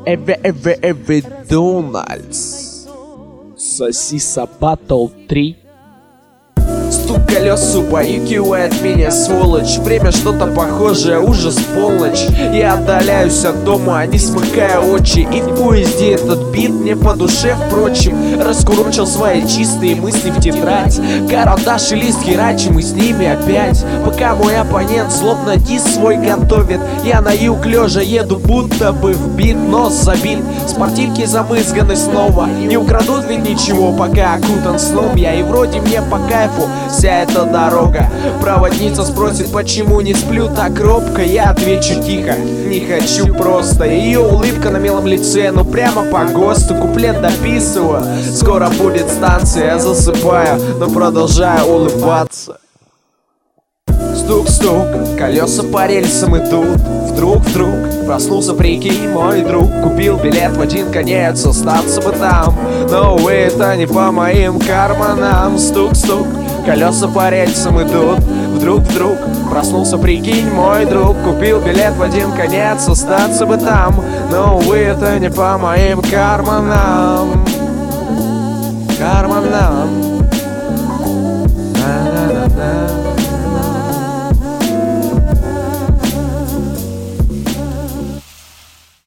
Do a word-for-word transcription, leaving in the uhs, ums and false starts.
Эве, эве, эве, Дональдс. Сосиса Батл три. Стук колес убаюкивает меня, сволочь. Время что-то похожее, ужас полночь. Я отдаляюсь от дома, не смыкая очи. И в поезде этот бит мне по душе, впрочем. Раскурочил свои чистые мысли в тетрадь. Карандаш и лист херачим, и с ними опять. Пока мой оппонент злобно дис свой готовит, я на юг лежа еду, будто бы в бит. Нос забит, спортивки замызганы снова. Не украдут ведь ничего, пока окутан сном я. И вроде мне по кайфу вся эта дорога. Проводница спросит, почему не сплю так робко. Я отвечу тихо, не хочу просто. Ее улыбка на милом лице, ну прямо по ГОСТу. Куплет дописываю, скоро будет станция. Я засыпаю, но продолжаю улыбаться. Стук-стук, колеса по рельсам идут. Вдруг-вдруг проснулся, прикинь, мой друг. Купил билет в один конец, остаться бы там. Но, увы, это не по моим карманам. Стук-стук, колеса по рельсам идут. Вдруг-вдруг проснулся, прикинь, мой друг. Купил билет в один конец, остаться бы там. Но, увы, это не по моим карманам. Карманам.